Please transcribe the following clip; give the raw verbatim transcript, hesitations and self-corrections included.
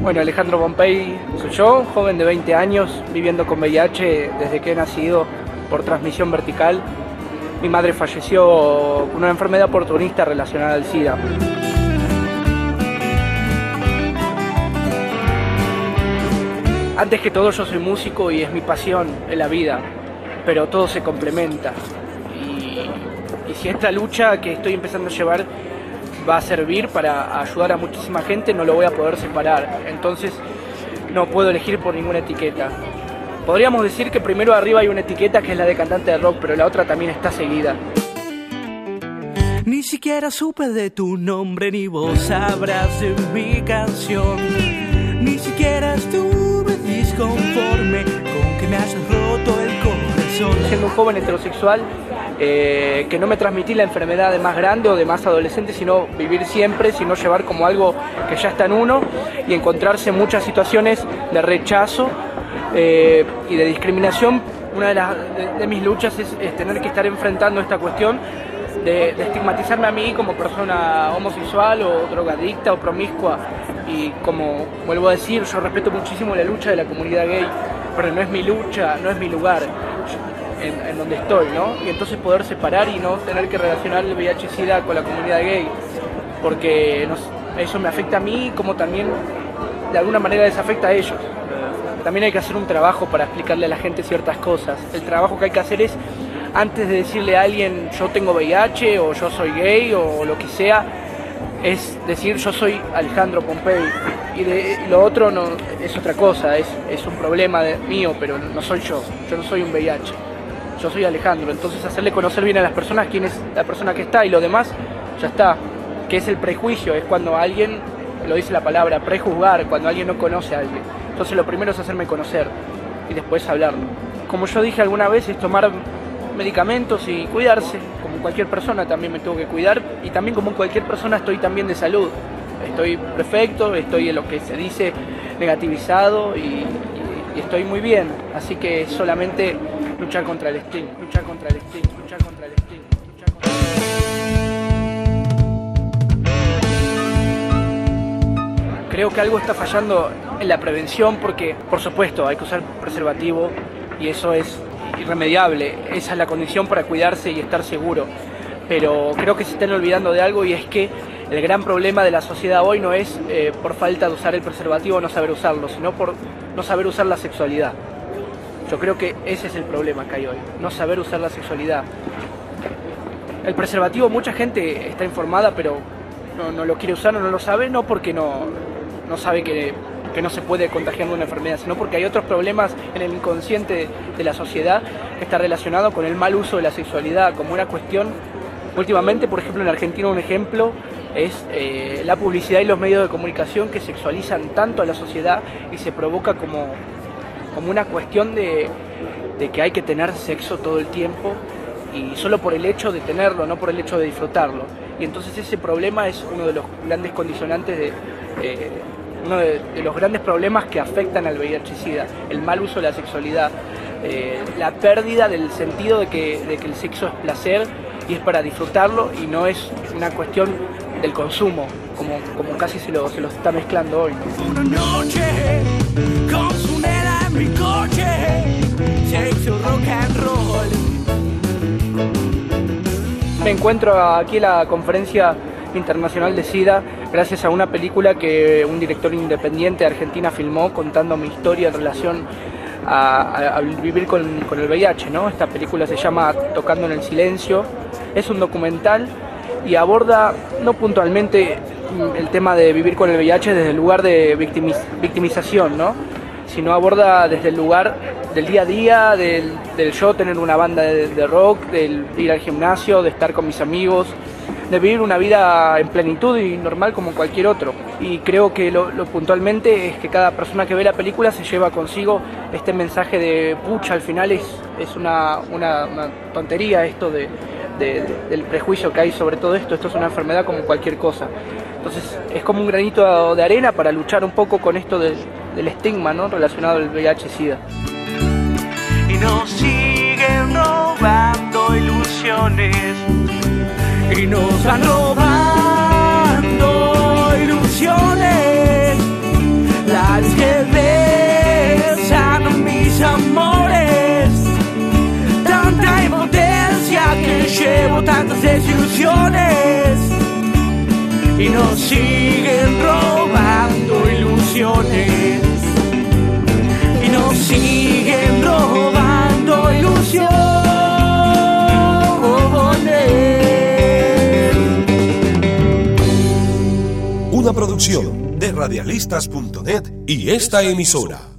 Bueno, Alejandro Pompey soy yo, joven de veinte años, viviendo con V I H desde que he nacido por transmisión vertical. Mi madre falleció con una enfermedad oportunista relacionada al SIDA. Antes que todo yo soy músico y es mi pasión en la vida, pero todo se complementa. Y, y si esta lucha que estoy empezando a llevar va a servir para ayudar a muchísima gente, no lo voy a poder separar. Entonces no puedo elegir por ninguna etiqueta. Podríamos decir que primero arriba hay una etiqueta que es la de cantante de rock, pero la otra también está seguida. Ni siquiera supe de tu nombre, ni vos sabrás de mi canción. Ni siquiera estuve disconforme con que me hayas roto el corazón. Siendo un joven heterosexual, eh, que no me transmití la enfermedad de más grande o de más adolescente, sino vivir siempre, sino llevar como algo que ya está en uno y encontrarse en muchas situaciones de rechazo eh, y de discriminación. Una de, las, de, de mis luchas es, es tener que estar enfrentando esta cuestión de, de estigmatizarme a mí como persona homosexual o drogadicta o promiscua. Y como vuelvo a decir, yo respeto muchísimo la lucha de la comunidad gay, pero no es mi lucha, no es mi lugar en, en donde estoy, ¿no? Y entonces poder separar y no tener que relacionar el V I H SIDA con la comunidad gay, porque nos, eso me afecta a mí como también de alguna manera les afecta a ellos. También hay que hacer un trabajo para explicarle a la gente ciertas cosas. El trabajo que hay que hacer es, antes de decirle a alguien yo tengo V I H o yo soy gay o lo que sea, es decir yo soy Alejandro Pompey, y, de, y lo otro no, es otra cosa, es, es un problema de, mío, pero no soy yo, yo no soy un V I H, yo soy Alejandro. Entonces hacerle conocer bien a las personas quién es la persona que está, y lo demás ya está. Que es el prejuicio, es cuando alguien, lo dice la palabra, prejuzgar, cuando alguien no conoce a alguien. Entonces lo primero es hacerme conocer y después hablarlo. Como yo dije alguna vez, es tomar medicamentos y cuidarse. Como cualquier persona también me tengo que cuidar, y también como cualquier persona estoy también de salud. Estoy perfecto, estoy en lo que se dice negativizado y, y, y estoy muy bien. Así que es solamente luchar contra el estigma, luchar contra el estigma, luchar contra el estigma, luchar contra el estigma. Creo que algo está fallando en la prevención porque, por supuesto, hay que usar preservativo y eso es irremediable, esa es la condición para cuidarse y estar seguro, pero creo que se están olvidando de algo, y es que el gran problema de la sociedad hoy no es eh, por falta de usar el preservativo o no saber usarlo, sino por no saber usar la sexualidad. Yo creo que ese es el problema que hay hoy, no saber usar la sexualidad. El preservativo, mucha gente está informada, pero no, no lo quiere usar o no lo sabe, no porque no, no sabe que que no se puede contagiar de una enfermedad, sino porque hay otros problemas en el inconsciente de la sociedad que está relacionado con el mal uso de la sexualidad como una cuestión. Últimamente, por ejemplo, en Argentina un ejemplo es eh, la publicidad y los medios de comunicación que sexualizan tanto a la sociedad y se provoca como, como una cuestión de, de que hay que tener sexo todo el tiempo, y solo por el hecho de tenerlo, no por el hecho de disfrutarlo. Y entonces ese problema es uno de los grandes condicionantes de... Eh, uno de, de los grandes problemas que afectan al V I H SIDA, el mal uso de la sexualidad, eh, la pérdida del sentido de que, de que el sexo es placer y es para disfrutarlo y no es una cuestión del consumo, como, como casi se lo, se lo está mezclando hoy. Una noche con su nena en mi coche, sexo, rock and roll. Me encuentro aquí en la conferencia internacional de SIDA gracias a una película que un director independiente de Argentina filmó contando mi historia en relación a, a, a vivir con, con el V I H, ¿no? Esta película se llama Tocando en el Silencio, es un documental y aborda no puntualmente el tema de vivir con el V I H desde el lugar de victimiz, victimización, ¿no? Sino aborda desde el lugar del día a día, del, del yo tener una banda de, de rock, del ir al gimnasio, de estar con mis amigos, de vivir una vida en plenitud y normal como cualquier otro. Y creo que lo, lo puntualmente es que cada persona que ve la película se lleva consigo este mensaje de pucha, al final es, es una, una, una tontería esto de, de, de, del prejuicio que hay sobre todo esto, esto es una enfermedad como cualquier cosa. Entonces es como un granito de arena para luchar un poco con esto del, del estigma, ¿no?, relacionado al V I H SIDA. Y nos siguen robando ilusiones, y nos van robando ilusiones. La mis amores. Tanta impotencia que llevo tantas desilusiones y nos siguen robando ilusiones. Y nos siguen robando ilusiones. Una producción de radialistas punto net y esta emisora.